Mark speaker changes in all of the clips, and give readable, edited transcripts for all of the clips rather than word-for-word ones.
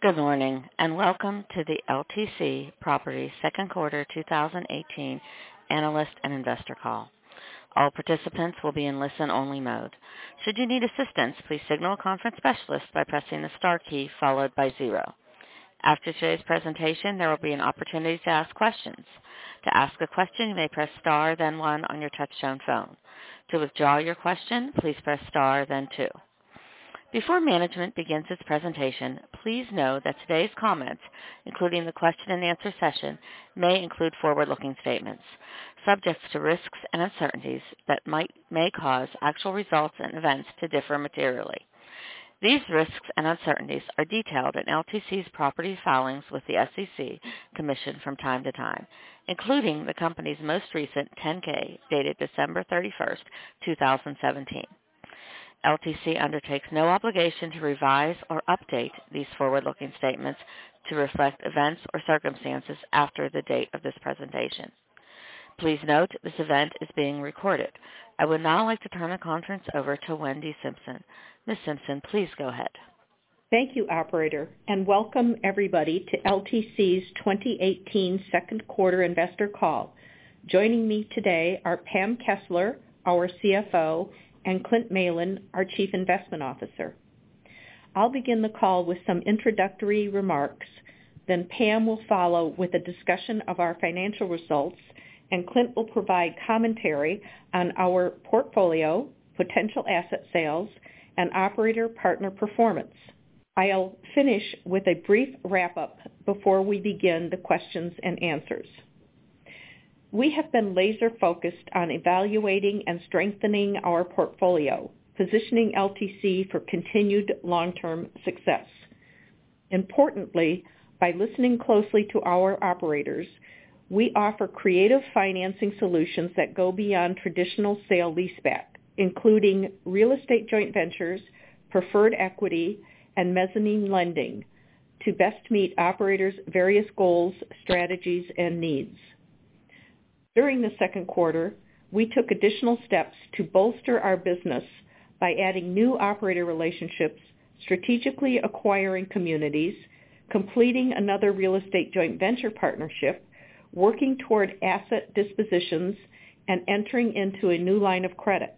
Speaker 1: Good morning, and welcome to the LTC Properties second quarter 2018 analyst and investor call. All participants will be in listen-only mode. Should you need assistance, please signal a conference specialist by pressing the star key followed by 0. After today's presentation, there will be an opportunity to ask questions. To ask a question, you may press star, then 1 on your touch-tone phone. To withdraw your question, please press star, then 2. Before management begins its presentation, please know that today's comments, including the question and answer session, may include forward-looking statements, subject to risks and uncertainties that may cause actual results and events to differ materially. These risks and uncertainties are detailed in LTC's property filings with the SEC Commission from time to time, including the company's most recent 10-K dated December 31st, 2017. LTC undertakes no obligation to revise or update these forward-looking statements to reflect events or circumstances after the date of this presentation. Please note this event is being recorded. I would now like to turn the conference over to Wendy Simpson. Ms. Simpson, please go ahead.
Speaker 2: Thank you, operator, and welcome everybody to LTC's 2018 second quarter investor call. Joining me today are Pam Kessler, our CFO, and Clint Malin, our Chief Investment Officer. I'll begin the call with some introductory remarks, then Pam will follow with a discussion of our financial results, and Clint will provide commentary on our portfolio, potential asset sales, and operator partner performance. I'll finish with a brief wrap-up before we begin the questions and answers. We have been laser-focused on evaluating and strengthening our portfolio, positioning LTC for continued long-term success. Importantly, by listening closely to our operators, we offer creative financing solutions that go beyond traditional sale-leaseback, including real estate joint ventures, preferred equity, and mezzanine lending to best meet operators' various goals, strategies, and needs. During the second quarter, we took additional steps to bolster our business by adding new operator relationships, strategically acquiring communities, completing another real estate joint venture partnership, working toward asset dispositions, and entering into a new line of credit.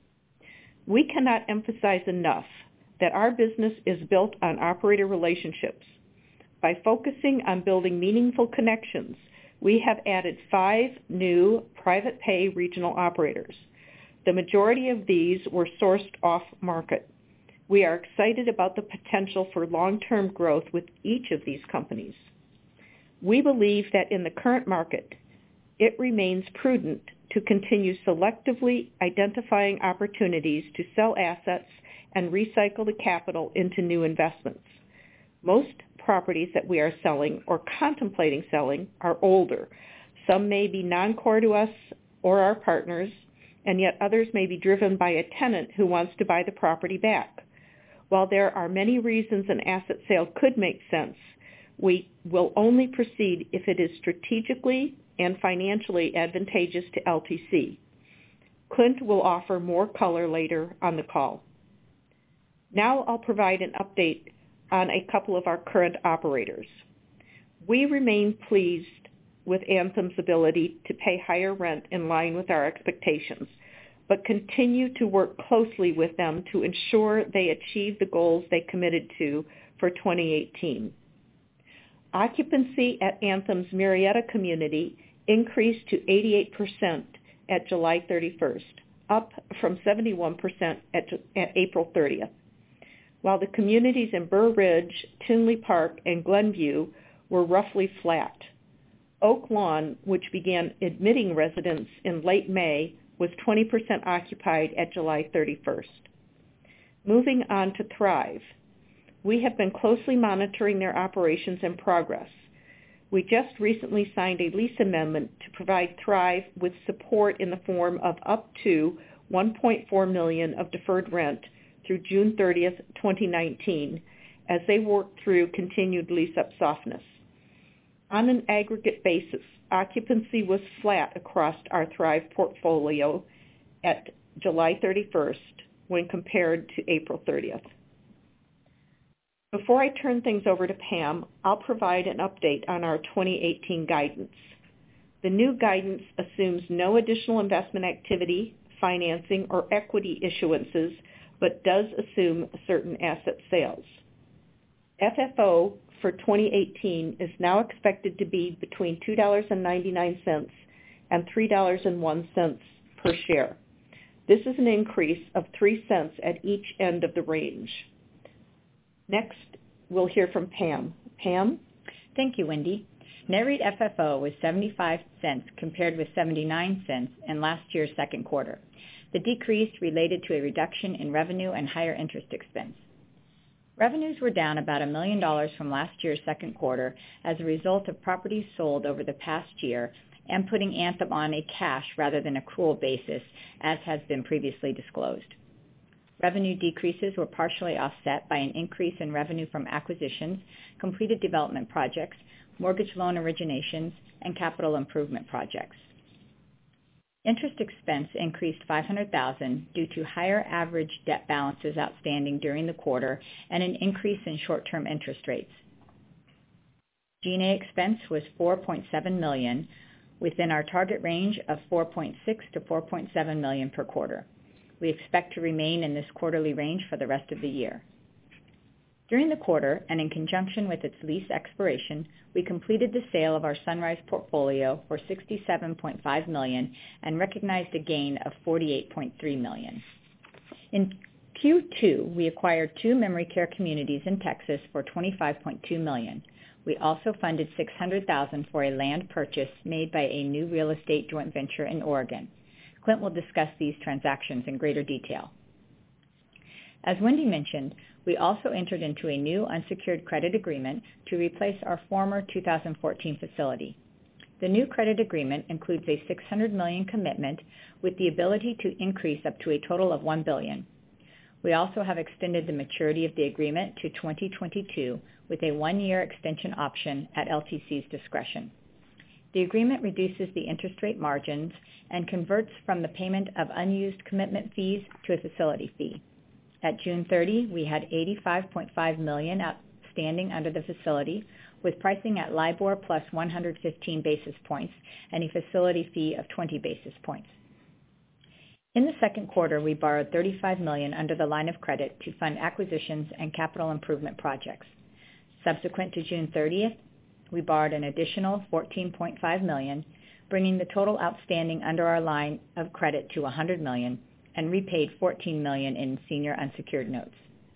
Speaker 2: We cannot emphasize enough that our business is built on operator relationships. By focusing on building meaningful connections, we have added 5 new private pay regional operators. The majority of these were sourced off-market. We are excited about the potential for long-term growth with each of these companies. We believe that in the current market, it remains prudent to continue selectively identifying opportunities to sell assets and recycle the capital into new investments. Most properties that we are selling or contemplating selling are older. Some may be non-core to us or our partners, and yet others may be driven by a tenant who wants to buy the property back. While there are many reasons an asset sale could make sense, we will only proceed if it is strategically and financially advantageous to LTC. Clint will offer more color later on the call. Now I'll provide an update on a couple of our current operators. We remain pleased with Anthem's ability to pay higher rent in line with our expectations, but continue to work closely with them to ensure they achieve the goals they committed to for 2018. Occupancy at Anthem's Marietta community increased to 88% at July 31st, up from 71% at April 30th. While the communities in Burr Ridge, Tinley Park, and Glenview were roughly flat. Oak Lawn, which began admitting residents in late May, was 20% occupied at July 31st. Moving on to Thrive. We have been closely monitoring their operations and progress. We just recently signed a lease amendment to provide Thrive with support in the form of up to $1.4 million of deferred rent through June 30th, 2019, as they work through continued lease-up softness. On an aggregate basis, occupancy was flat across our Thrive portfolio at July 31st when compared to April 30th. Before I turn things over to Pam, I'll provide an update on our 2018 guidance. The new guidance assumes no additional investment activity, financing, or equity issuances, but does assume certain asset sales. FFO for 2018 is now expected to be between $2.99 and $3.01 per share. This is an increase of 3 cents at each end of the range. Next, we'll hear from Pam. Pam?
Speaker 3: Thank you, Wendy. NAREIT FFO was 75 cents compared with 79 cents in last year's second quarter. The decrease related to a reduction in revenue and higher interest expense. Revenues were down about $1 million from last year's second quarter as a result of properties sold over the past year and putting Anthem on a cash rather than accrual basis, as has been previously disclosed. Revenue decreases were partially offset by an increase in revenue from acquisitions, completed development projects, mortgage loan originations, and capital improvement projects. Interest expense increased $500,000 due to higher average debt balances outstanding during the quarter and an increase in short-term interest rates. G&A expense was $4.7 million, within our target range of $4.6 to $4.7 million per quarter. We expect to remain in this quarterly range for the rest of the year. During the quarter, and in conjunction with its lease expiration, we completed the sale of our Sunrise portfolio for $67.5 million and recognized a gain of $48.3 million. In Q2, we acquired 2 memory care communities in Texas for $25.2 million. We also funded $600,000 for a land purchase made by a new real estate joint venture in Oregon. Clint will discuss these transactions in greater detail. As Wendy mentioned, we also entered into a new unsecured credit agreement to replace our former 2014 facility. The new credit agreement includes a $600 million commitment with the ability to increase up to a total of $1 billion. We also have extended the maturity of the agreement to 2022 with a 1-year extension option at LTC's discretion. The agreement reduces the interest rate margins and converts from the payment of unused commitment fees to a facility fee. At June 30, we had $85.5 million outstanding under the facility, with pricing at LIBOR plus 115 basis points and a facility fee of 20 basis points. In the second quarter, we borrowed $35 million under the line of credit to fund acquisitions and capital improvement projects. Subsequent to June 30th, we borrowed an additional $14.5 million, bringing the total outstanding under our line of credit to $100 million, and repaid $14 million in senior unsecured notes.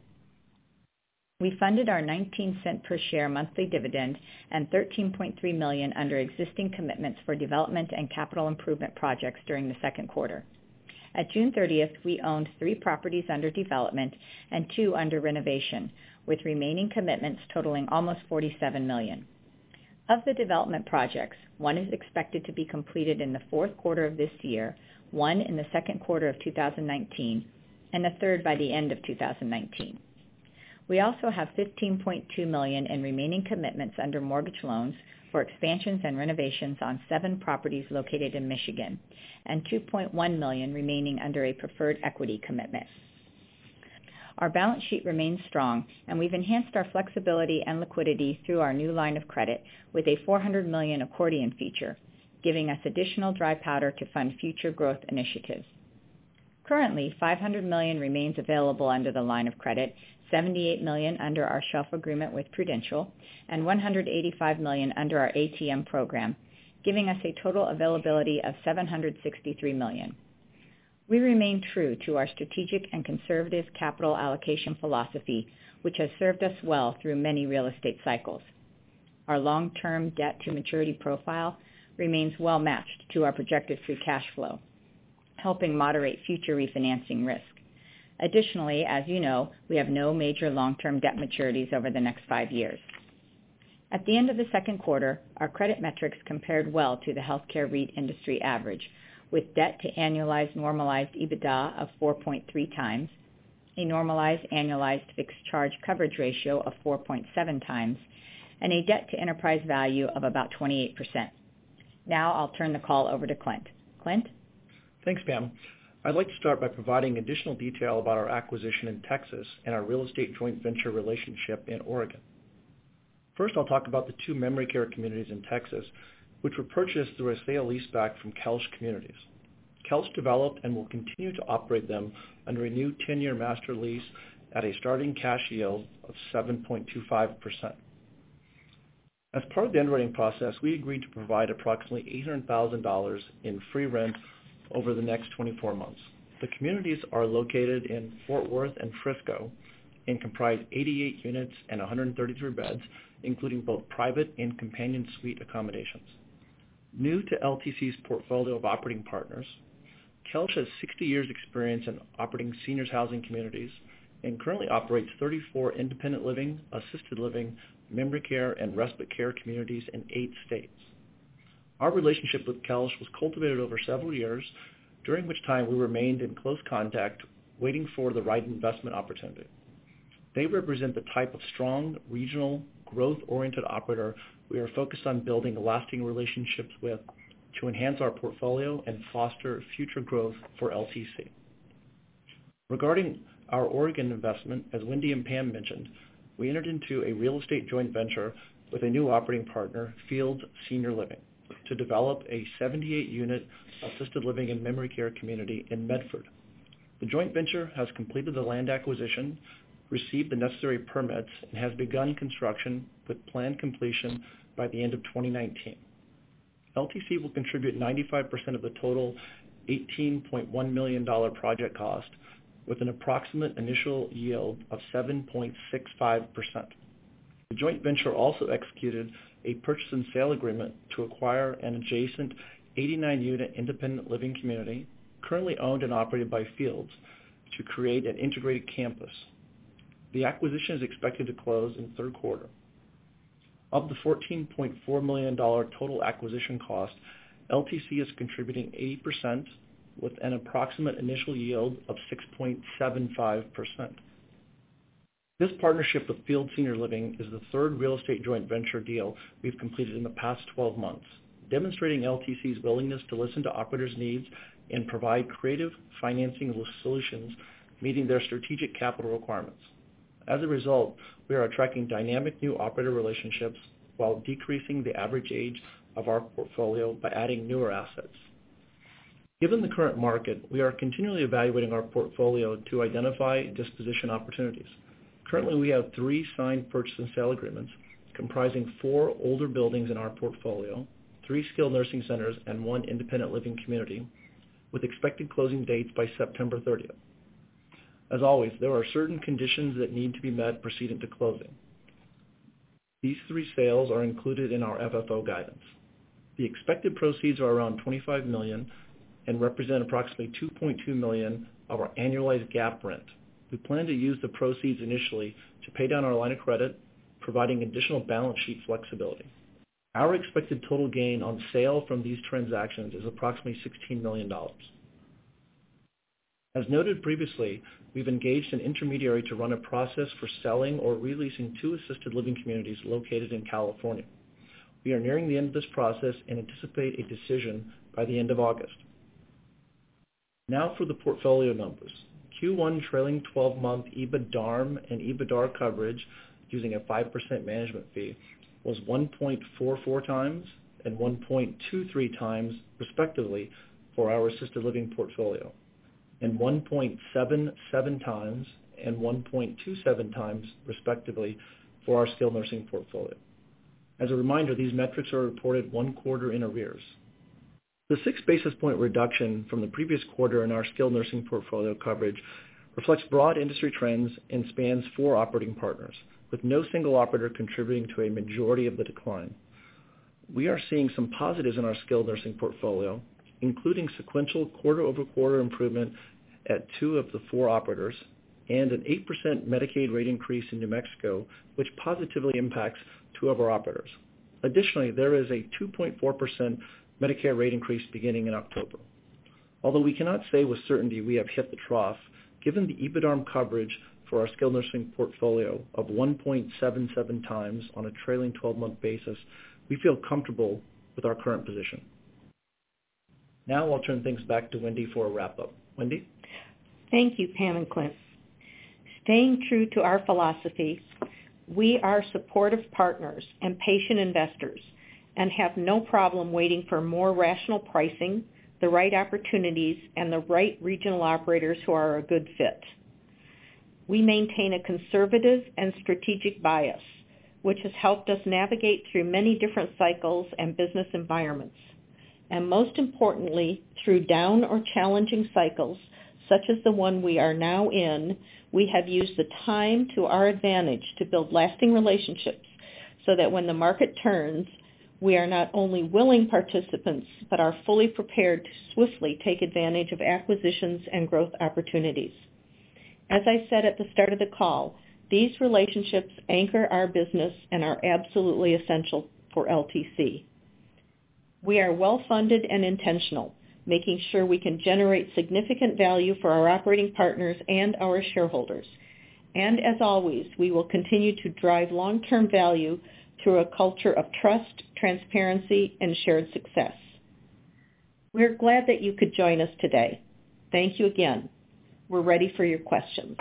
Speaker 3: We funded our 19-cent per share monthly dividend and $13.3 million under existing commitments for development and capital improvement projects during the second quarter. At June 30th, we owned 3 properties under development and 2 under renovation, with remaining commitments totaling almost $47 million. Of the development projects, 1 is expected to be completed in the fourth quarter of this year, 1 in the second quarter of 2019, and a third by the end of 2019. We also have $15.2 million in remaining commitments under mortgage loans for expansions and renovations on 7 properties located in Michigan, and $2.1 million remaining under a preferred equity commitment. Our balance sheet remains strong, and we've enhanced our flexibility and liquidity through our new line of credit with a $400 million accordion feature, giving us additional dry powder to fund future growth initiatives. Currently, $500 million remains available under the line of credit, $78 million under our shelf agreement with Prudential, and $185 million under our ATM program, giving us a total availability of $763 million. We remain true to our strategic and conservative capital allocation philosophy, which has served us well through many real estate cycles. Our long-term debt-to-maturity profile remains well matched to our projected free cash flow, helping moderate future refinancing risk. Additionally, as you know, we have no major long-term debt maturities over the next 5 years. At the end of the second quarter, our credit metrics compared well to the healthcare REIT industry average, with debt to annualized normalized EBITDA of 4.3 times, a normalized annualized fixed charge coverage ratio of 4.7 times, and a debt to enterprise value of about 28%. Now I'll turn the call over to Clint. Clint?
Speaker 4: Thanks, Pam. I'd like to start by providing additional detail about our acquisition in Texas and our real estate joint venture relationship in Oregon. First, I'll talk about the 2 memory care communities in Texas, which were purchased through a sale-leaseback from Kelsch Communities. Kelsch developed and will continue to operate them under a new 10-year master lease at a starting cash yield of 7.25%. As part of the underwriting process, we agreed to provide approximately $800,000 in free rent over the next 24 months. The communities are located in Fort Worth and Frisco and comprise 88 units and 133 beds, including both private and companion suite accommodations. New to LTC's portfolio of operating partners, Kelsch has 60 years experience in operating seniors housing communities and currently operates 34 independent living, assisted living, memory care, and respite care communities in 8 states. Our relationship with Kelsch was cultivated over several years, during which time we remained in close contact, waiting for the right investment opportunity. They represent the type of strong, regional, growth-oriented operator we are focused on building lasting relationships with to enhance our portfolio and foster future growth for LTC. Regarding our Oregon investment, as Wendy and Pam mentioned, we entered into a real estate joint venture with a new operating partner, Fields Senior Living, to develop a 78-unit assisted living and memory care community in Medford. The joint venture has completed the land acquisition, received the necessary permits, and has begun construction with planned completion by the end of 2019. LTC will contribute 95% of the total $18.1 million project cost with an approximate initial yield of 7.65%. The joint venture also executed a purchase and sale agreement to acquire an adjacent 89-unit independent living community currently owned and operated by Fields to create an integrated campus. The acquisition is expected to close in the third quarter. Of the $14.4 million total acquisition cost, LTC is contributing 80% with an approximate initial yield of 6.75%. This partnership with Fields Senior Living is the third real estate joint venture deal we've completed in the past 12 months, demonstrating LTC's willingness to listen to operators' needs and provide creative financing solutions meeting their strategic capital requirements. As a result, we are attracting dynamic new operator relationships while decreasing the average age of our portfolio by adding newer assets. Given the current market, we are continually evaluating our portfolio to identify disposition opportunities. Currently, we have 3 signed purchase and sale agreements comprising 4 older buildings in our portfolio, 3 skilled nursing centers, and 1 independent living community, with expected closing dates by September 30th. As always, there are certain conditions that need to be met precedent to closing. These 3 sales are included in our FFO guidance. The expected proceeds are around $25 million and represent approximately $2.2 million of our annualized GAAP rent. We plan to use the proceeds initially to pay down our line of credit, providing additional balance sheet flexibility. Our expected total gain on sale from these transactions is approximately $16 million. As noted previously, we've engaged an intermediary to run a process for selling or releasing 2 assisted living communities located in California. We are nearing the end of this process and anticipate a decision by the end of August. Now for the portfolio numbers. Q1 trailing 12-month EBITDARM and EBITDAR coverage using a 5% management fee was 1.44 times and 1.23 times, respectively, for our assisted living portfolio, and 1.77 times and 1.27 times, respectively, for our skilled nursing portfolio. As a reminder, these metrics are reported 1 quarter in arrears. The 6 basis point reduction from the previous quarter in our skilled nursing portfolio coverage reflects broad industry trends and spans 4 operating partners, with no single operator contributing to a majority of the decline. We are seeing some positives in our skilled nursing portfolio, including sequential quarter-over-quarter improvement at 2 of the 4 operators and an 8% Medicaid rate increase in New Mexico, which positively impacts 2 of our operators. Additionally, there is a 2.4% Medicare rate increase beginning in October. Although we cannot say with certainty we have hit the trough, given the EBITDARM coverage for our skilled nursing portfolio of 1.77 times on a trailing 12-month basis, we feel comfortable with our current position. Now I'll turn things back to Wendy for a wrap-up. Wendy?
Speaker 2: Thank you, Pam and Clint. Staying true to our philosophy, we are supportive partners and patient investors and have no problem waiting for more rational pricing, the right opportunities, and the right regional operators who are a good fit. We maintain a conservative and strategic bias, which has helped us navigate through many different cycles and business environments. And most importantly, through down or challenging cycles, such as the one we are now in, we have used the time to our advantage to build lasting relationships so that when the market turns, we are not only willing participants, but are fully prepared to swiftly take advantage of acquisitions and growth opportunities. As I said at the start of the call, these relationships anchor our business and are absolutely essential for LTC. We are well-funded and intentional, making sure we can generate significant value for our operating partners and our shareholders. And as always, we will continue to drive long-term value through a culture of trust, transparency, and shared success. We're glad that you could join us today. Thank you again. We're ready for your questions.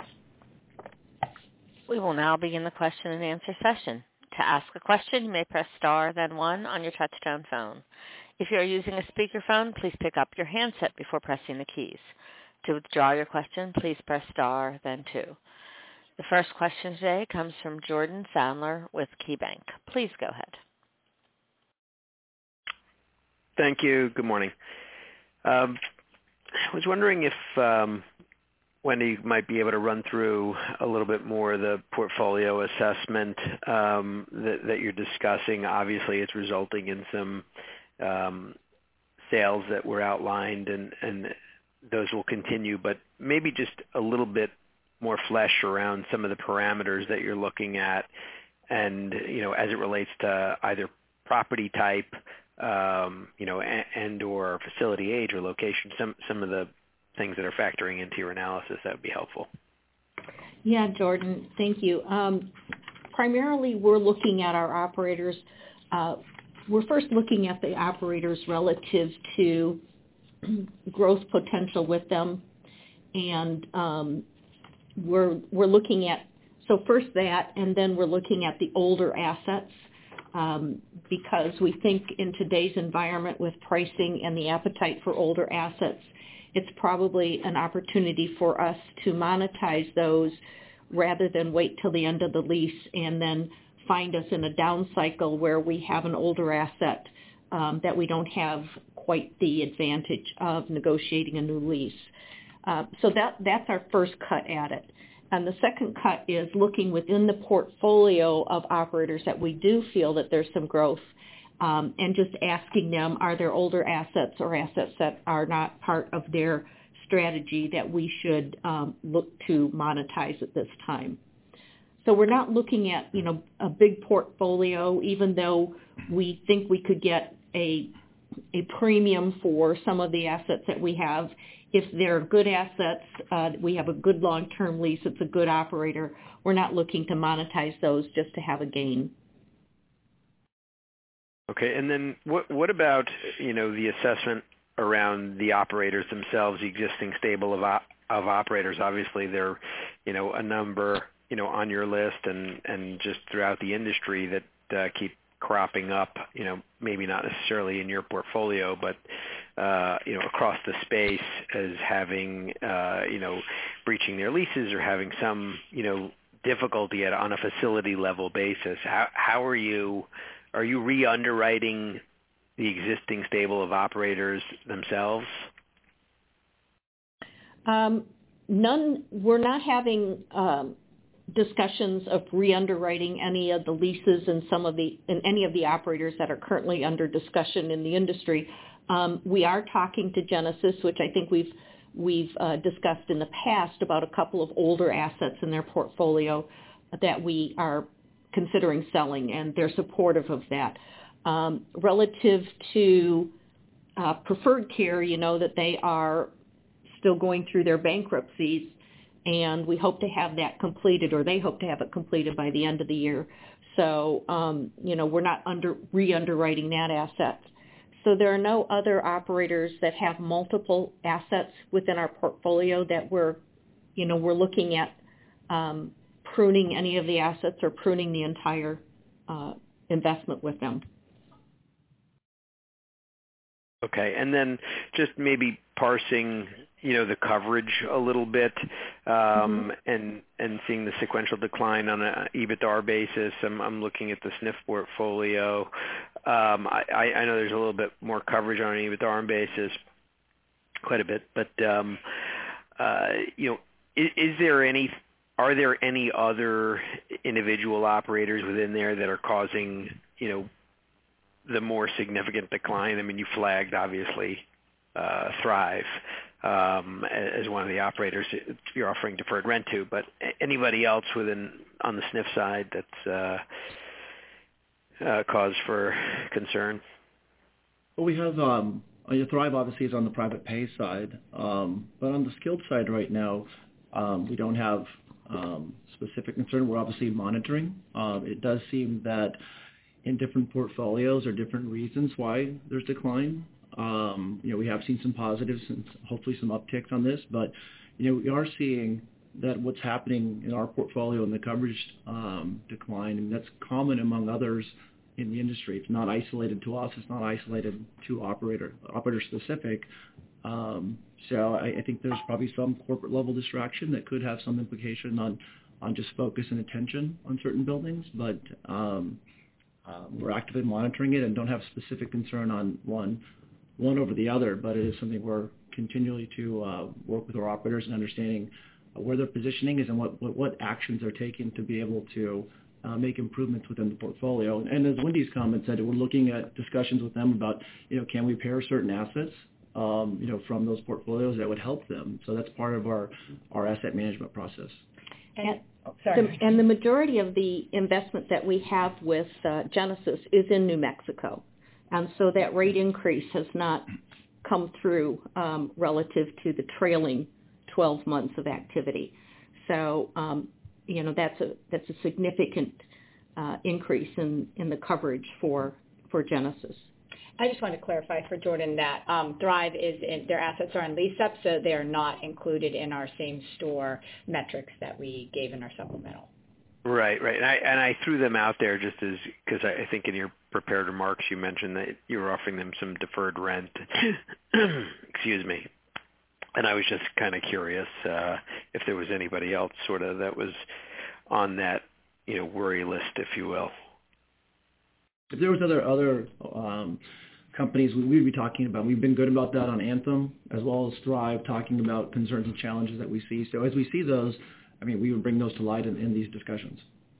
Speaker 1: We will now begin the question and answer session. To ask a question, you may press star, then 1 on your touch-tone phone. If you are using a speakerphone, please pick up your handset before pressing the keys. To withdraw your question, please press star, then 2. The first question today comes from Jordan Sadler with KeyBank. Please go ahead.
Speaker 5: Thank you. Good morning. I was wondering if Wendy might be able to run through a little bit more of the portfolio assessment that you're discussing. Obviously, it's resulting in some sales that were outlined, and those will continue, but maybe just a little bit more flesh around some of the parameters that you're looking at, and as it relates to either property type, and or facility age or location, some of the things that are factoring into your analysis, that would be helpful.
Speaker 2: Yeah, Jordan, thank you. Primarily, we're looking at our operators. We're first looking at the operators relative to growth potential with them, and we're looking at, so first that, and then we're looking at the older assets, because we think in today's environment with pricing and the appetite for older assets, it's probably an opportunity for us to monetize those rather than wait till the end of the lease and then find us in a down cycle where we have an older asset that we don't have quite the advantage of negotiating a new lease. So that's our first cut at it. And the second cut is looking within the portfolio of operators that we do feel that there's some growth, and just asking them, are there older assets or assets that are not part of their strategy that we should look to monetize at this time? So we're not looking at, a big portfolio, even though we think we could get a premium for some of the assets that we have. If they're good assets, we have a good long-term lease, it's a good operator, we're not looking to monetize those just to have a gain.
Speaker 5: Okay, and then what about, the assessment around the operators themselves, the existing stable of operators? Obviously, there, a number, on your list and just throughout the industry that keep cropping up, maybe not necessarily in your portfolio, but, across the space as having, breaching their leases or having some, difficulty on a facility level basis. How are you re-underwriting the existing stable of operators themselves?
Speaker 2: None. We're not having discussions of re-underwriting any of the leases and any of the operators that are currently under discussion in the industry. We are talking to Genesis, which I think we've discussed in the past about a couple of older assets in their portfolio that we are considering selling, and they're supportive of that. Relative to Preferred Care, that they are still going through their bankruptcies, and we hope to have that completed, or they hope to have it completed by the end of the year. So, we're not re-underwriting that asset. So there are no other operators that have multiple assets within our portfolio that we're looking at pruning any of the assets or pruning the entire investment with them.
Speaker 5: Okay, and then just maybe parsing, the coverage a little bit, and seeing the sequential decline on an EBITDAR basis. I'm looking at the SNF portfolio. I know there's a little bit more coverage on an EBITDAR basis, quite a bit, but are there any other individual operators within there that are causing, the more significant decline? I mean, you flagged, obviously, Thrive as one of the operators you're offering deferred rent to, but anybody else on the SNF side that's cause for concern?
Speaker 4: Well, we have Thrive obviously is on the private pay side, but on the skilled side right now, we don't have specific concern. We're obviously monitoring. It does seem that in different portfolios or different reasons why there's decline. We have seen some positives and hopefully some upticks on this, but we are seeing that what's happening in our portfolio and the coverage decline, and that's common among others in the industry. It's not isolated to us. It's not isolated to operator specific. So I think there's probably some corporate level distraction that could have some implication on just focus and attention on certain buildings, but we're actively monitoring it and don't have specific concern on one over the other, but it is something we're continually to work with our operators and understanding where their positioning is and what actions they're taking to be able to make improvements within the portfolio. And as Wendy's comment said, we're looking at discussions with them about, can we pair certain assets, from those portfolios that would help them. So that's part of our asset management process.
Speaker 2: And the majority of the investment that we have with Genesis is in New Mexico. And so that rate increase has not come through relative to the trailing 12 months of activity. So, that's a significant increase in the coverage for Genesis.
Speaker 3: I just want to clarify for Jordan that Thrive their assets are in lease up, so they are not included in our same store metrics that we gave in our supplemental.
Speaker 5: Right. And I threw them out there just because I think in your prepared remarks you mentioned that you were offering them some deferred rent. Excuse me. And I was just kind of curious if there was anybody else sort of that was on that, worry list, if you will.
Speaker 4: If there was other companies we'd be talking about, we've been good about that on Anthem as well as Thrive, talking about concerns and challenges that we see. So as we see those, we would bring those to light in these discussions.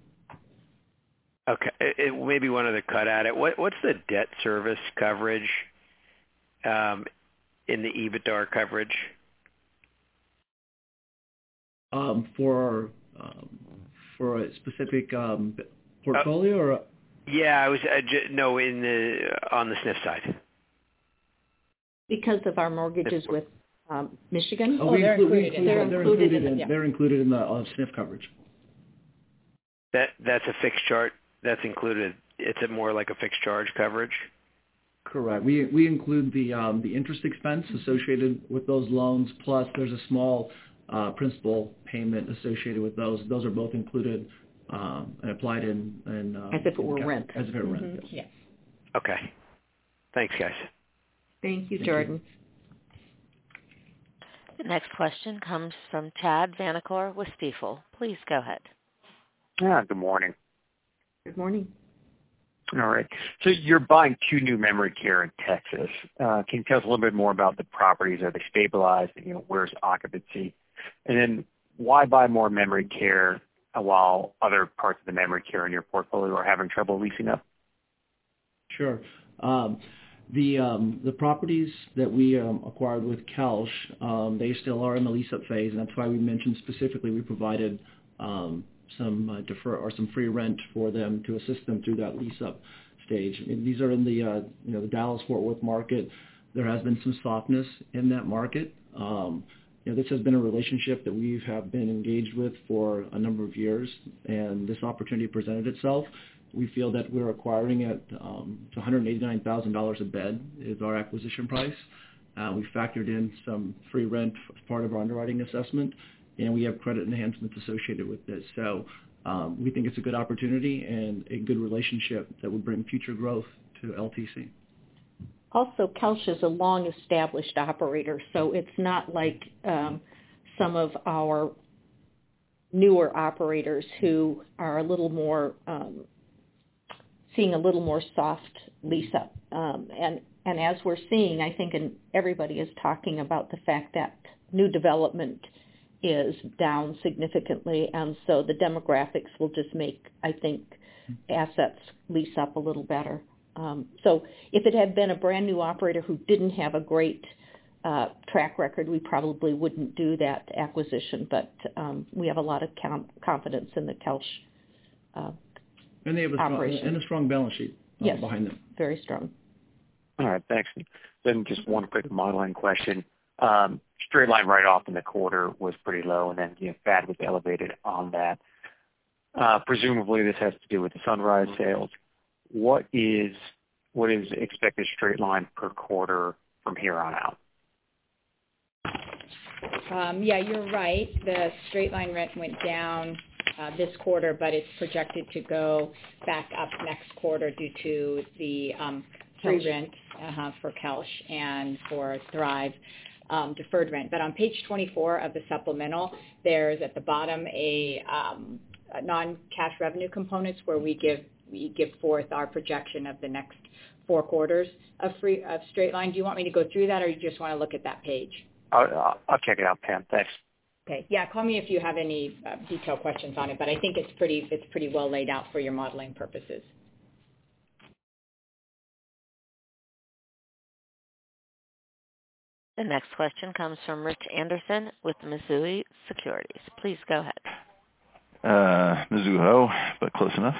Speaker 5: Okay. Maybe one other cut at it. What's the debt service coverage in the EBITDAR coverage?
Speaker 4: For a specific portfolio or?
Speaker 5: Yeah, I was on the SNF side.
Speaker 2: Because of our mortgages with Michigan?
Speaker 3: They're included in
Speaker 4: They're included in the SNF coverage.
Speaker 5: That's a fixed charge. That's included. It's more like a fixed charge coverage.
Speaker 4: Correct. We include the interest expense associated with those loans, plus there's a small principal payment associated with those. Those are both included and applied in
Speaker 2: as if it were rent.
Speaker 4: As if it were rent.
Speaker 3: Yes.
Speaker 5: Okay. Thanks, guys.
Speaker 2: Thank you, Jordan.
Speaker 1: The next question comes from Chad Vanacore with Stifel. Please go ahead.
Speaker 6: Yeah, good morning.
Speaker 2: Good morning.
Speaker 6: All right. So you're buying 2 new memory care in Texas. Can you tell us a little bit more about the properties? Are they stabilized? Where's occupancy? And then why buy more memory care while other parts of the memory care in your portfolio are having trouble leasing up?
Speaker 4: Sure. The properties that we acquired with Kelsch, they still are in the lease-up phase, and that's why we mentioned specifically we provided some defer or some free rent for them to assist them through that lease-up stage. And these are in the the Dallas-Fort Worth market. There has been some softness in that market. This has been a relationship that we have been engaged with for a number of years, and this opportunity presented itself. We feel that we're acquiring at $189,000 a bed is our acquisition price. We factored in some free rent as part of our underwriting assessment, and we have credit enhancements associated with this. So we think it's a good opportunity and a good relationship that would bring future growth to LTC.
Speaker 2: Also, Kelsch is a long-established operator, so it's not like some of our newer operators who are a little more seeing a little more soft lease-up. And as we're seeing, I think, and everybody is talking about the fact that new development is down significantly, and so the demographics will just make, I think, assets lease up a little better. So if it had been a brand new operator who didn't have a great track record, we probably wouldn't do that acquisition, but we have a lot of confidence in the Kelsch
Speaker 4: and they have a strong balance sheet
Speaker 2: yes,
Speaker 4: behind them.
Speaker 2: Very strong.
Speaker 6: All right, thanks. Then just one quick modeling question. Straight line write-off in the quarter was pretty low, and then FAD was elevated on that. Presumably this has to do with the Sunrise sales. What is expected straight line per quarter from here on out?
Speaker 3: Yeah, you're right. The straight line rent went down this quarter, but it's projected to go back up next quarter due to the free rent for Kelsch and for Thrive deferred rent. But on page 24 of the supplemental, there's at the bottom a non-cash revenue components where we give forth our projection of the next 4 quarters of straight line. Do you want me to go through that, or you just want to look at that page?
Speaker 6: I'll check it out, Pam. Thanks.
Speaker 3: Okay. Yeah, call me if you have any detailed questions on it, but I think it's pretty well laid out for your modeling purposes.
Speaker 1: The next question comes from Rich Anderson with Mizuho Securities. Please go ahead.
Speaker 7: Mizuho, but close enough.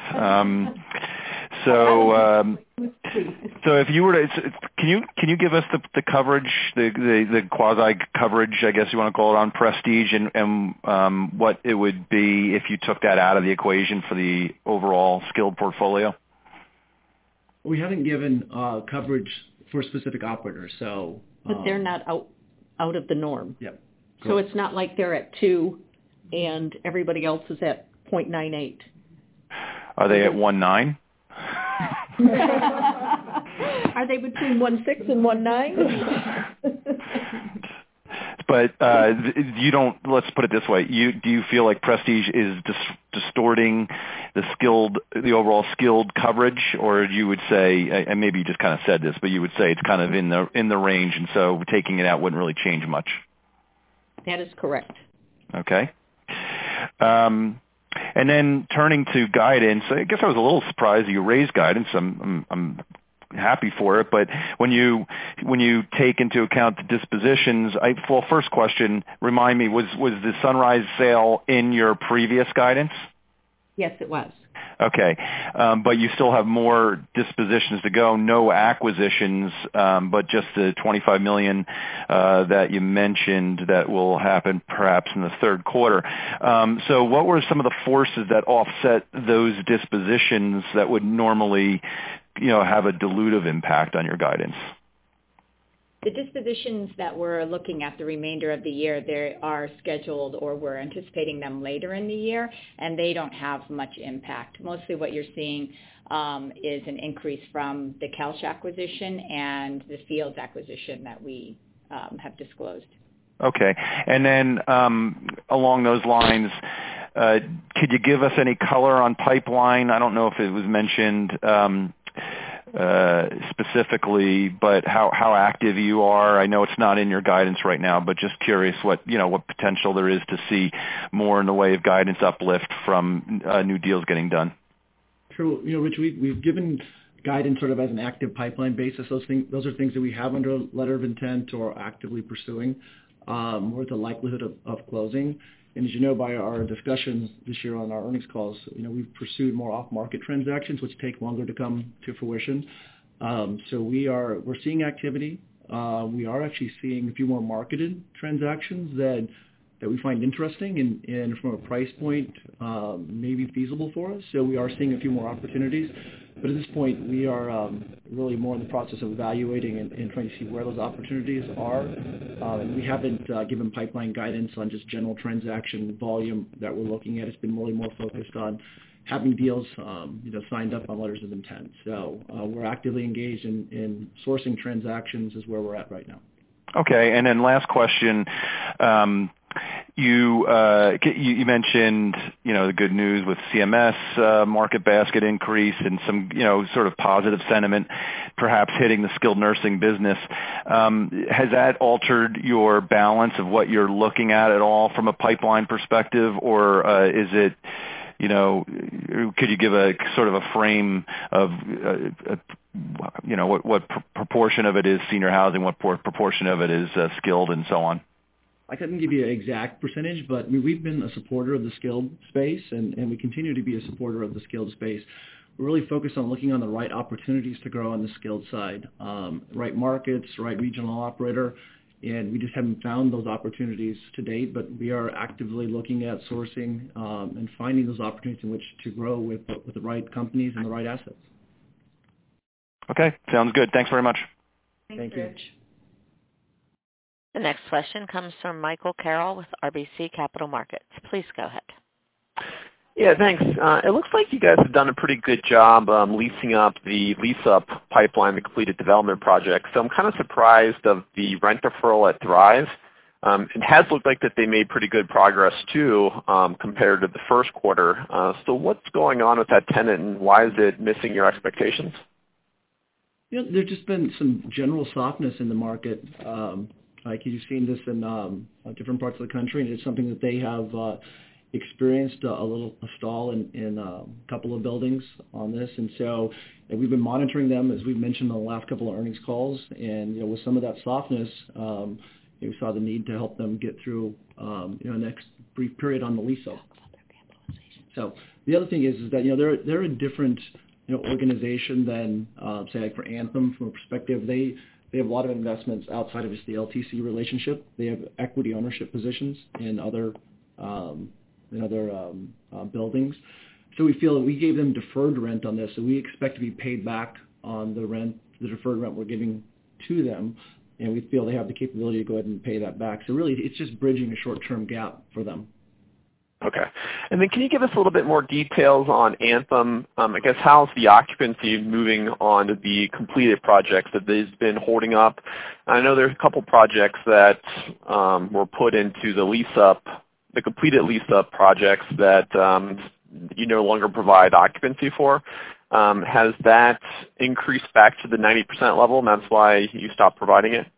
Speaker 7: So if you were to, can you give us the coverage, the quasi coverage, I guess you want to call it, on Prestige, and what it would be if you took that out of the equation for the overall skilled portfolio?
Speaker 4: We haven't given coverage for specific operators, so.
Speaker 2: But they're not out of the norm.
Speaker 4: Yep.
Speaker 2: So it's not like they're at 2 and everybody else is at 0.98.
Speaker 7: Are they at 1.9?
Speaker 2: Are they between 1.6 and 1.9?
Speaker 7: But you don't. Let's put it this way: do you feel like Prestige is distorting the overall skilled coverage, or you would say, and maybe you just kind of said this, but you would say it's kind of in the range, and so taking it out wouldn't really change much?
Speaker 2: That is correct.
Speaker 7: Okay. And then turning to guidance, I guess I was a little surprised you raised guidance. I'm happy for it, but when you take into account the dispositions, first question, remind me, was the Sunrise sale in your previous guidance?
Speaker 2: Yes, it was.
Speaker 7: Okay, but you still have more dispositions to go, no acquisitions, but just the $25 million that you mentioned that will happen perhaps in the third quarter. So what were some of the forces that offset those dispositions that would normally, have a dilutive impact on your guidance?
Speaker 3: The dispositions that we're looking at the remainder of the year, they are scheduled, or we're anticipating them later in the year, and they don't have much impact. Mostly what you're seeing is an increase from the Kelsch acquisition and the Fields acquisition that we have disclosed.
Speaker 7: Okay. And then along those lines, could you give us any color on pipeline? I don't know if it was mentioned specifically, but how active you are. I know it's not in your guidance right now, but just curious what potential there is to see more in the way of guidance uplift from new deals getting done.
Speaker 4: Sure. Rich, we've given guidance sort of as an active pipeline basis. Those are things that we have under letter of intent or actively pursuing with the likelihood of closing. And as you know, by our discussions this year on our earnings calls, we've pursued more off-market transactions, which take longer to come to fruition. So we're seeing activity. We are actually seeing a few more marketed transactions that we find interesting and from a price point maybe feasible for us. So we are seeing a few more opportunities. But at this point, we are really more in the process of evaluating and trying to see where those opportunities are. And we haven't given pipeline guidance on just general transaction volume that we're looking at. It's been really more focused on having deals signed up on letters of intent. So we're actively engaged in sourcing transactions is where we're at right now.
Speaker 7: Okay, and then last question. You mentioned the good news with CMS market basket increase and some sort of positive sentiment perhaps hitting the skilled nursing business. Has that altered your balance of what you're looking at all from a pipeline perspective, or is it could you give a sort of a frame of what proportion of it is senior housing, what proportion of it is skilled, and so on?
Speaker 4: I couldn't give you an exact percentage, but we've been a supporter of the skilled space, and we continue to be a supporter of the skilled space. We're really focused on looking on the right opportunities to grow on the skilled side, right markets, right regional operator, and we just haven't found those opportunities to date, but we are actively looking at sourcing and finding those opportunities in which to grow with the right companies and the right assets.
Speaker 7: Okay, sounds good. Thanks very much.
Speaker 2: Thank you. Rich.
Speaker 1: The next question comes from Michael Carroll with RBC Capital Markets. Please go ahead.
Speaker 8: Yeah, thanks. It looks like you guys have done a pretty good job leasing up the lease-up pipeline, the completed development project. So I'm kind of surprised of the rent deferral at Thrive. It has looked like that they made pretty good progress, too, compared to the first quarter. So what's going on with that tenant, and why is it missing your expectations?
Speaker 4: There's just been some general softness in the market. Like you've seen this in different parts of the country, and it's something that they have experienced a stall in a couple of buildings on this. And so we've been monitoring them, as we've mentioned on the last couple of earnings calls. And with some of that softness, we saw the need to help them get through next brief period on the lease up. So the other thing is that they're a different organization than say like for Anthem from a perspective. They have a lot of investments outside of just the LTC relationship. They have equity ownership positions in other buildings. So we feel that we gave them deferred rent on this, so we expect to be paid back on the deferred rent we're giving to them, and we feel they have the capability to go ahead and pay that back. So really, it's just bridging a short-term gap for them.
Speaker 8: Okay. And then can you give us a little bit more details on Anthem? I guess how's the occupancy moving on to the completed projects that they've been holding up? I know there's a couple projects that were put into the lease-up, the completed lease-up projects that you no longer provide occupancy for. Has that increased back to the 90% level, and that's why you stopped providing it?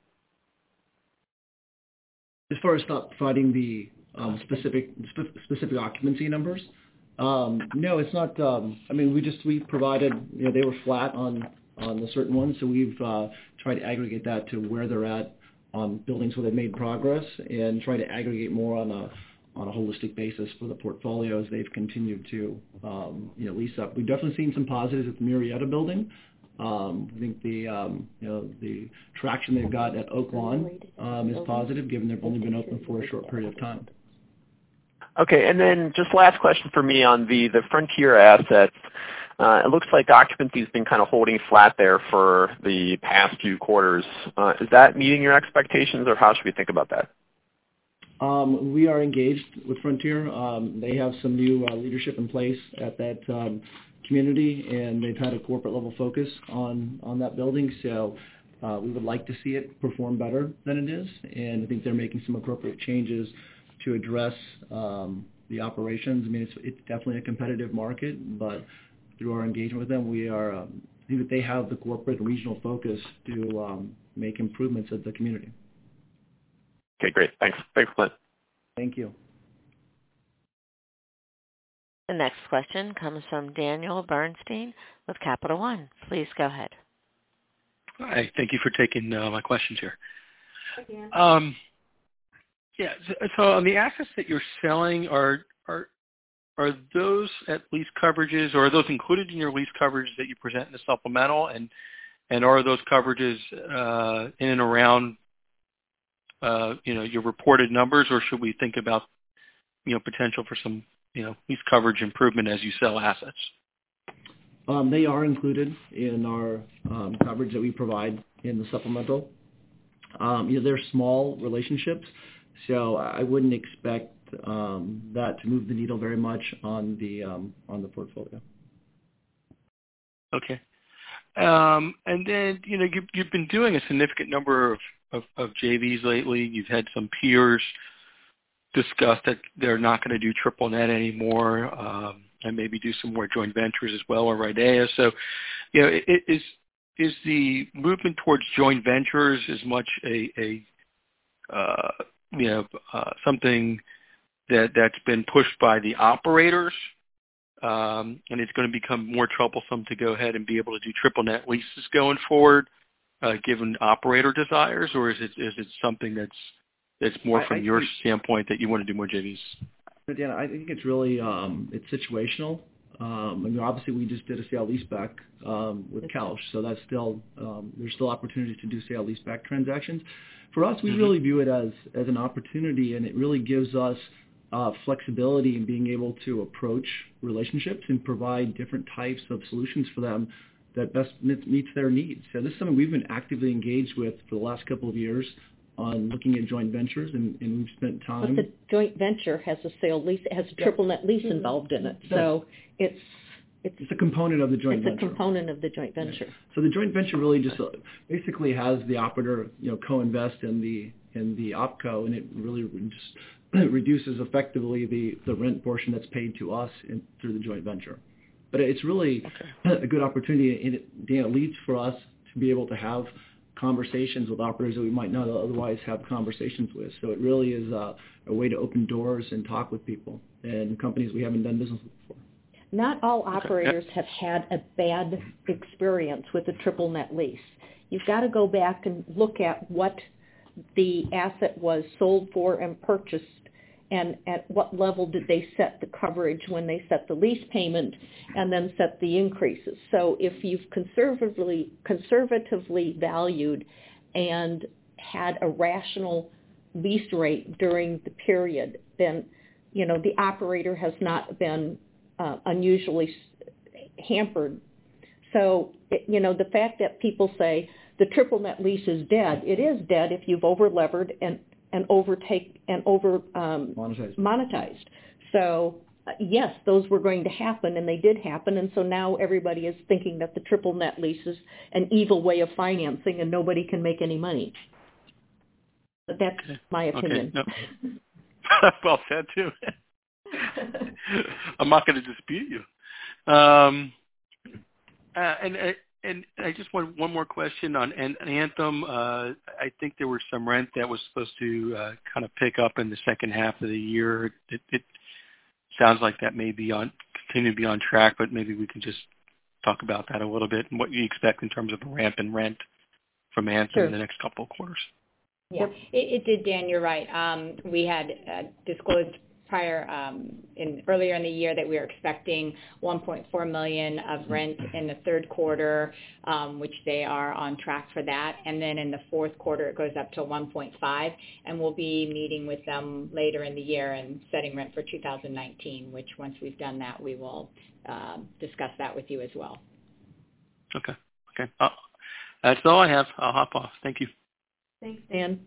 Speaker 4: As far as stop providing the specific occupancy numbers, no, it's not. We provided. They were flat on the certain ones, so we've tried to aggregate that to where they're at on buildings where they've made progress, and try to aggregate more on a holistic basis for the portfolio as they've continued to lease up. We've definitely seen some positives at the Murrieta building. I think the traction they've got at Oak Lawn is positive, given they've only been open for a short period of time.
Speaker 8: Okay, and then just last question for me on the Frontier assets. It looks like occupancy has been kind of holding flat there for the past few quarters. Is that meeting your expectations, or how should we think about that?
Speaker 4: We are engaged with Frontier. They have some new leadership in place at that community, and they've had a corporate level focus on that building. So we would like to see it perform better than it is, and I think they're making some appropriate changes to address the operations. I mean, it's definitely a competitive market, but through our engagement with them, we are I think that they have the corporate and regional focus to make improvements at the community.
Speaker 8: Okay, great. Thanks. Thanks, Clint.
Speaker 4: Thank you.
Speaker 1: The next question comes from Daniel Bernstein with Capital One. Please go ahead.
Speaker 9: Hi. Thank you for taking my questions here.
Speaker 2: Hi, Dan.
Speaker 9: So on the assets that you're selling, are those at lease coverages, or are those included in your lease coverage that you present in the supplemental, and are those coverages in and around your reported numbers, or should we think about potential for some lease coverage improvement as you sell assets?
Speaker 4: They are included in our coverage that we provide in the supplemental. They're small relationships, so I wouldn't expect that to move the needle very much on the portfolio.
Speaker 9: Okay. And then you've been doing a significant number of JVs lately. You've had some peers discuss that they're not going to do triple net anymore, and maybe do some more joint ventures as well, or RIDEA. So, is the movement towards joint ventures as much something that's been pushed by the operators, and it's going to become more troublesome to go ahead and be able to do triple net leases going forward, given operator desires, or is it something that's more from your standpoint that you want to do more JVs?
Speaker 4: Dan, I think it's really it's situational. Obviously we just did a sale leaseback with Kelch, so that's still there's still opportunity to do sale leaseback transactions. For us, we really view it as an opportunity, and it really gives us flexibility in being able to approach relationships and provide different types of solutions for them that best meets their needs. So this is something we've been actively engaged with for the last couple of years on looking at joint ventures, and we've spent time.
Speaker 2: But the joint venture has a sale lease, it has a triple net lease involved in it, so it's a component of the joint venture. It's a component of the joint venture.
Speaker 4: So the joint venture really just basically has the operator, co-invest in the opco, and it really just reduces effectively the rent portion that's paid to us through the joint venture. But it's really a good opportunity, and it leads for us to be able to have conversations with operators that we might not otherwise have conversations with. So it really is a way to open doors and talk with people and companies we haven't done business with before.
Speaker 2: Not all operators have had a bad experience with a triple net lease. You've got to go back and look at what the asset was sold for and purchased, and at what level did they set the coverage when they set the lease payment and then set the increases. So if you've conservatively valued and had a rational lease rate during the period, then, the operator has not been unusually hampered. So, the fact that people say the triple net lease is dead, it is dead if you've over-levered and monetized. So yes, those were going to happen, and they did happen, and so now everybody is thinking that the triple net lease is an evil way of financing and nobody can make any money. But that's my opinion.
Speaker 9: Okay. No. Well said too. I'm not going to dispute you. And I just want one more question on Anthem. I think there was some rent that was supposed to kind of pick up in the second half of the year. It sounds like that may be continue to be on track, but maybe we can just talk about that a little bit and what you expect in terms of a ramp in rent from Anthem in the next couple of quarters.
Speaker 3: Yeah, it did, Dan. You're right. We had disclosed earlier in the year that we were expecting $1.4 million of rent in the third quarter, which they are on track for that. And then in the fourth quarter, it goes up to 1.5, and we'll be meeting with them later in the year and setting rent for 2019, which once we've done that, we will discuss that with you as well.
Speaker 9: Okay. That's all I have. I'll hop off. Thank you.
Speaker 2: Thanks, Dan.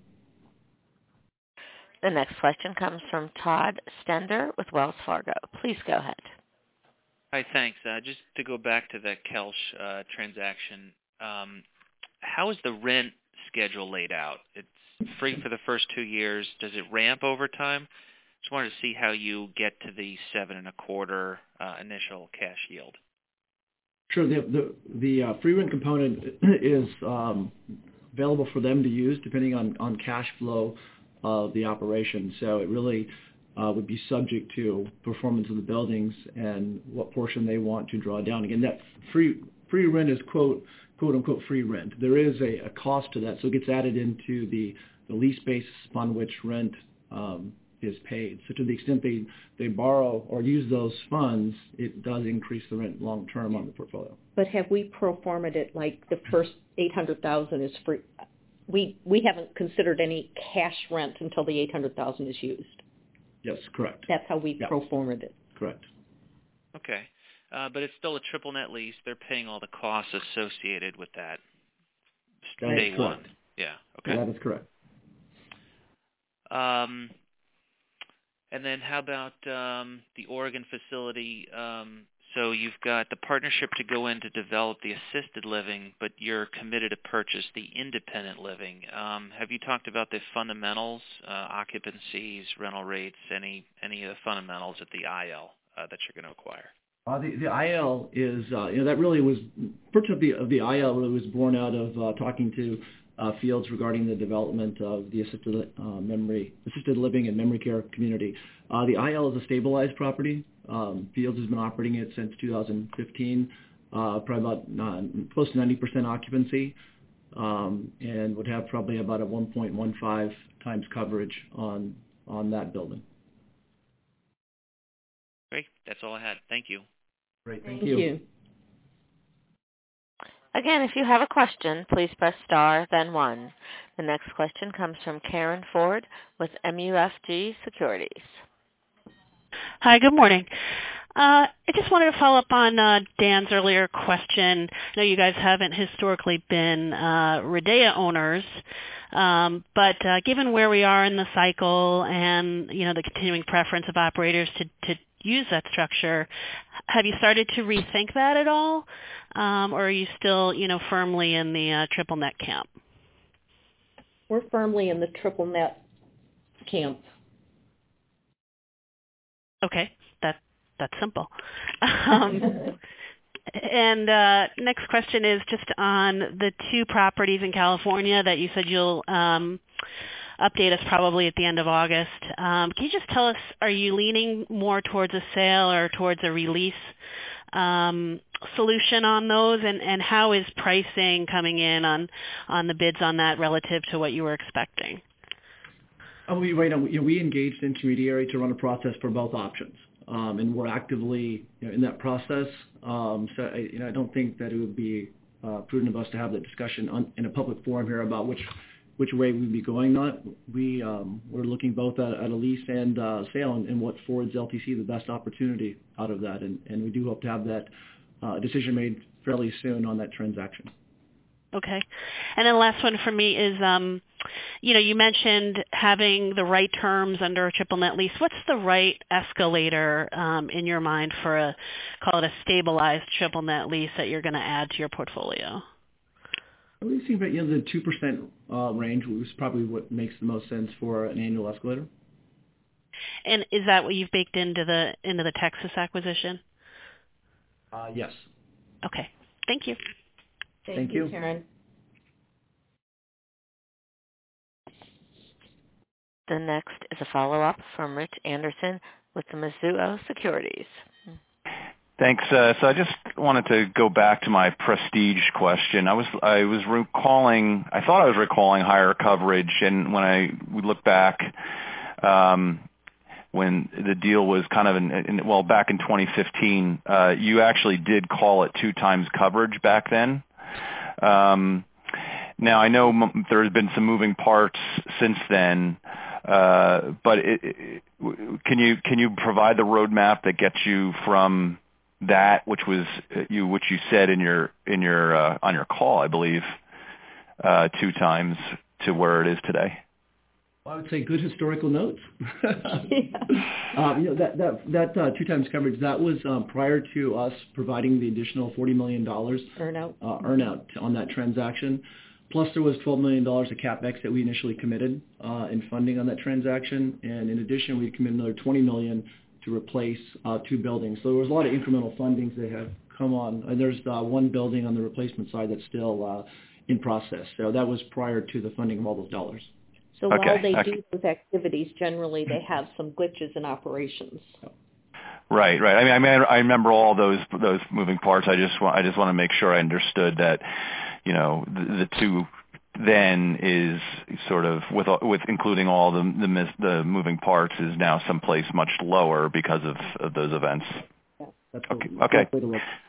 Speaker 1: The next question comes from Todd Stender with Wells Fargo. Please go ahead.
Speaker 10: Hi, thanks. Just to go back to the Kelch transaction, how is the rent schedule laid out? It's free for the first 2 years. Does it ramp over time? Just wanted to see how you get to the 7.25 initial cash yield.
Speaker 4: Sure. The free rent component is available for them to use depending on cash flow of the operation. So it really would be subject to performance of the buildings and what portion they want to draw down. Again, that free rent is quote unquote free rent. There is a cost to that, so it gets added into the lease basis upon which rent is paid. So to the extent they borrow or use those funds, it does increase the rent long term on the portfolio.
Speaker 2: But have we pro forma'd it like the first $800,000 is free? we haven't considered any cash rent until the $800,000 is used.
Speaker 4: Yes, correct.
Speaker 2: That's how we pro formed it.
Speaker 4: Correct.
Speaker 10: Okay. But it's still a triple net lease. They're paying all the costs associated with that. Day one. Yeah. Okay.
Speaker 4: That is correct.
Speaker 10: And then how about the Oregon facility? So you've got the partnership to go in to develop the assisted living, but you're committed to purchase the independent living. Have you talked about the fundamentals, occupancies, rental rates, any of the fundamentals at the IL that you're going to acquire?
Speaker 4: The IL is, that really was, purchase of the IL really was born out of talking to Fields regarding the development of the assisted living and memory care community. The IL is a stabilized property. Fields has been operating it since 2015, probably about close to 90% occupancy, and would have probably about a 1.15 times coverage on that building.
Speaker 10: Great. That's all I had. Thank you.
Speaker 4: Great.
Speaker 2: Thank you.
Speaker 1: Again, if you have a question, please press star, then 1. The next question comes from Karen Ford with MUFG Securities.
Speaker 11: Hi, good morning. I just wanted to follow up on Dan's earlier question. I know you guys haven't historically been RIDEA owners, but given where we are in the cycle and, the continuing preference of operators to use that structure, have you started to rethink that at all? Or are you still, firmly in the triple net camp?
Speaker 2: We're firmly in the triple net camp.
Speaker 11: Okay, that's simple. And next question is just on the 2 properties in California that you said you'll update us probably at the end of August. Can you just tell us, are you leaning more towards a sale or towards a release solution on those? And how is pricing coming in on the bids on that relative to what you were expecting?
Speaker 4: We engaged intermediary to run a process for both options, and we're actively in that process. So I don't think that it would be prudent of us to have the discussion in a public forum here about which way we'd be going. We're looking both at a lease and sale, and what affords LTC the best opportunity out of that, and we do hope to have that decision made fairly soon on that transaction.
Speaker 11: Okay. And then last one for me is, you mentioned having the right terms under a triple net lease. What's the right escalator in your mind for call it a stabilized triple net lease that you're going to add to your portfolio?
Speaker 4: We think that the 2% range was probably what makes the most sense for an annual escalator.
Speaker 11: And is that what you've baked into the Texas acquisition?
Speaker 4: Yes.
Speaker 11: Okay. Thank you.
Speaker 2: Thank you, Karen.
Speaker 1: The next is a follow-up from Rich Anderson with the Mizuho Securities.
Speaker 7: Thanks. So I just wanted to go back to my Prestige question. I thought I was recalling higher coverage, and when we look back, when the deal was kind of back in 2015, you actually did call it 2 times coverage back then. Now I know there's been some moving parts since then, but can you provide the roadmap that gets you from that, which you said in your on your call, I believe, 2 times to where it is today?
Speaker 4: Well, I would say good historical notes. That 2 times coverage, that was prior to us providing the additional $40 million earnout on that transaction. Plus, there was $12 million of CapEx that we initially committed in funding on that transaction, and in addition, we committed another $20 million to replace 2 buildings. So there was a lot of incremental fundings that have come on. And there's 1 building on the replacement side that's still in process. So that was prior to the funding of all those dollars.
Speaker 2: So while they do those activities, generally they have some glitches in operations.
Speaker 7: Right. I mean, I remember all those moving parts. I just want to make sure I understood that, the 2 then is sort of with including all the moving parts is now someplace much lower because of those events.
Speaker 2: Yeah.
Speaker 7: Okay.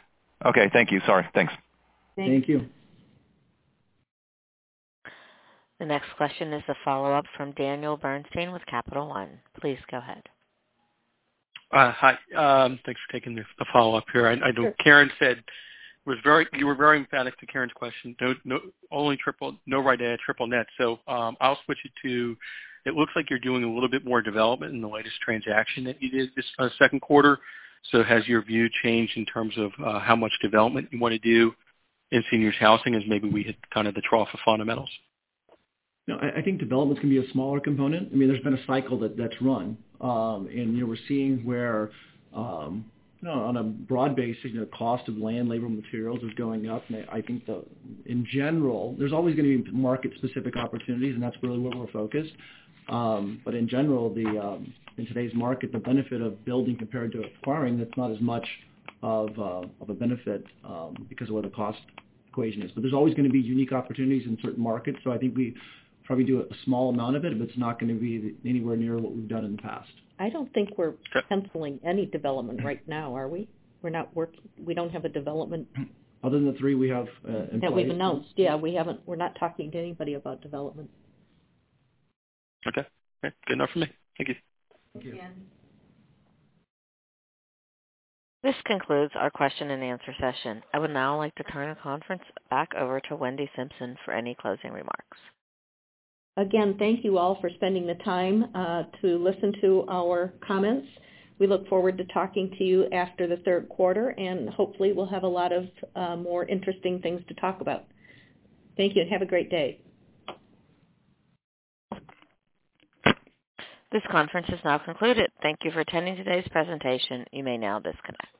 Speaker 7: Okay. Thank you. Sorry. Thanks.
Speaker 4: Thank you.
Speaker 1: The next question is a follow-up from Daniel Bernstein with Capital One. Please go ahead.
Speaker 9: Hi. Thanks for taking the follow-up here. I know
Speaker 2: Sure.
Speaker 9: Karen said you were very emphatic to Karen's question. No RIDEA, triple net. So I'll switch it to. It looks like you're doing a little bit more development in the latest transaction that you did this second quarter. So has your view changed in terms of how much development you want to do in seniors housing, as maybe we hit kind of the trough of fundamentals?
Speaker 4: No, I think development's going to be a smaller component. I mean, there's been a cycle that's run, and we're seeing where, on a broad basis, the cost of land, labor, materials is going up. And I think in general, there's always going to be market-specific opportunities, and that's really where we're focused. But in general, in today's market, the benefit of building compared to acquiring, that's not as much of a benefit because of where the cost equation is. But there's always going to be unique opportunities in certain markets, so I think we probably do a small amount of it, but it's not going to be anywhere near what we've done in the past.
Speaker 2: I don't think we're penciling any development right now, are we? We're not working. We don't have a development.
Speaker 4: Other than the three we have in
Speaker 2: that
Speaker 4: place.
Speaker 2: we've announced. Yeah, we haven't. We're not talking to anybody about development.
Speaker 9: Okay. Good enough for me. Thank you.
Speaker 4: Thank you.
Speaker 1: This concludes our question and answer session. I would now like to turn the conference back over to Wendy Simpson for any closing remarks.
Speaker 2: Again, thank you all for spending the time to listen to our comments. We look forward to talking to you after the third quarter, and hopefully we'll have a lot of more interesting things to talk about. Thank you, and have a great day.
Speaker 1: This conference is now concluded. Thank you for attending today's presentation. You may now disconnect.